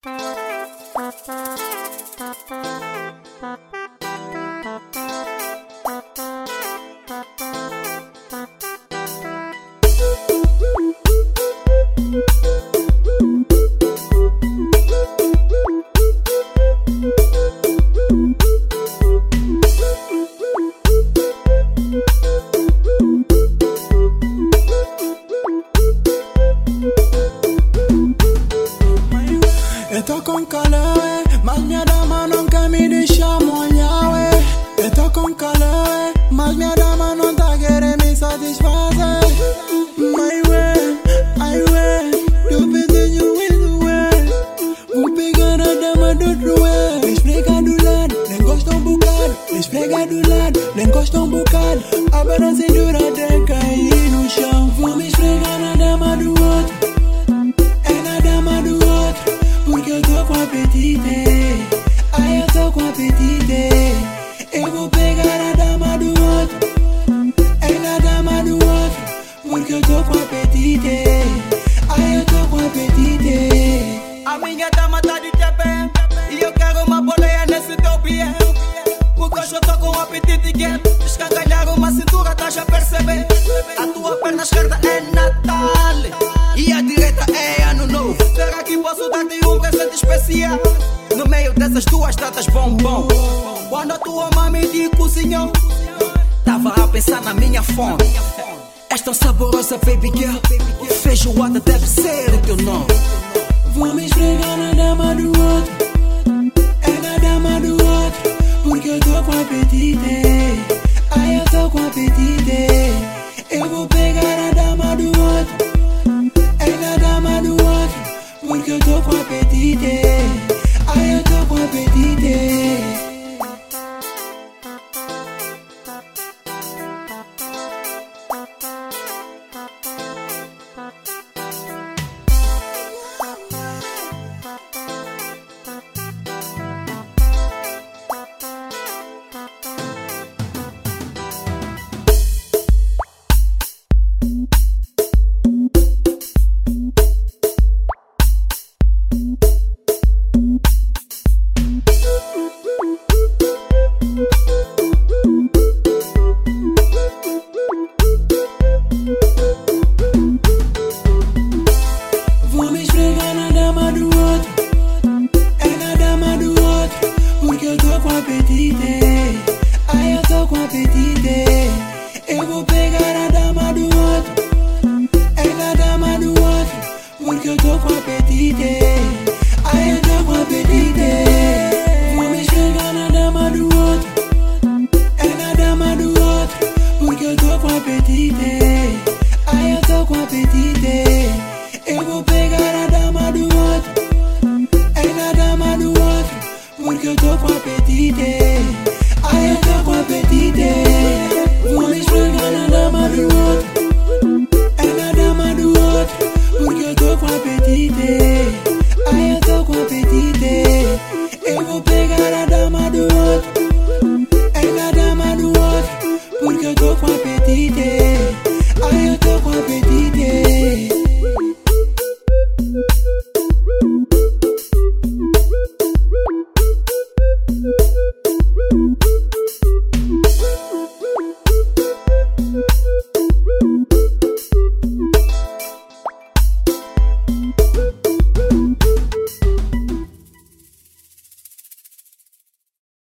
Eu tô com calor, mas minha dama nunca me deixa molhar, Eu tô com calor, mas minha dama não tá querendo me satisfazer. Do pezinho vou pegar a dama do outro, me esfrega do lado, nem gosta um bocado. Me esfrega do lado, nem gosta um bocado. Abra a cintura até cair no chão. Vou me esfregar na dama do outro, é na dama do outro. Porque eu tô com apetite, ai eu tô com apetite. Eu vou pegar a dama do outro, é na dama do outro. Porque eu tô com apetite, ai eu tô com apetite. A minha dama tá de TP e eu quero uma boleia nesse teu pé. Porque hoje eu tô com apetite e quero escangalhar uma cintura, tá já perceber? A tua perna esquerda é Natal e a direita é Ano Novo. Será que posso dar-te um presente especial? No meio dessas duas datas bombom. Quando a tua mãe te cozinhou, tava a pensar na minha fome. És tão saborosa, baby girl, feijoada deve ser o teu nome. Vou me esfregar na dama do outro, é na dama do outro. Porque eu tô com apetite, ai eu tô com apetite. Eu vou pegar a dama do outro, é na dama do outro. Porque eu tô com apetite.